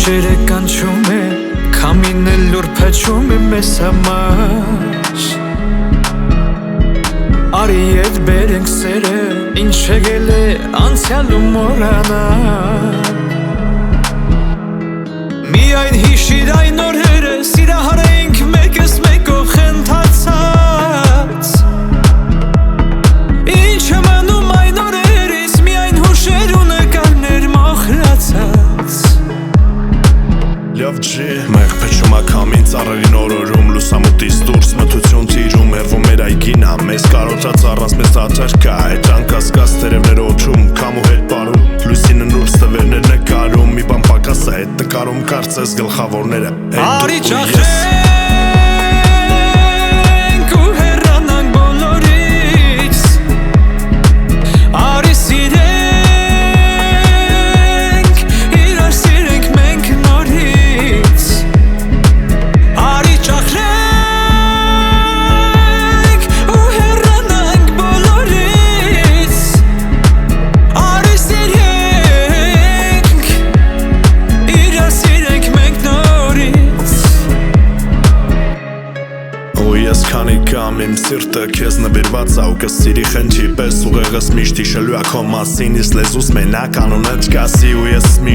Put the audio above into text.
Գիշերը կանչում է, քամին էլ լուր փչում է մեզ համար Արի ետ բերենք սերը, ինչ եղել է անցյալում մոռանալ Միայն հիշիր այն օրերը, սիրահարենք մեկս մեկով խենթացած Ինչ մնում այն օրերից, միայն հուշեր ու նկարներ մոխրացած Լավ ջի, մեղ փչում ակամին ծառերին օրորում Լուսամուտից դուրս մթություն թիրում Հերվում էր այգին ամես կարոտած առանց մեզ աճար կա Այդ անկասկած տերևներ օջում, կամու հետ պարում Լույսինը նուրս տվերներ նկարում Մի բան պակաս է հետ նկարում կարծես գլխավորները Արի ճախրենք ու հեռանանք բոլորից Արի սիրենք, իրար սիրենք մենք նորից Արի ճախրենք ու հեռանանք բոլորից Արի սիրենք, իրար սիրենք մենք նորից Ու ես քանի կամ իմ սիրտը քեզ նվիրված ա ու կսիրի խնջի պես ուղեղս միշտ իշելու ա քո մասին Իսկ լեզուս մենակ անունը չկասի ու ես մի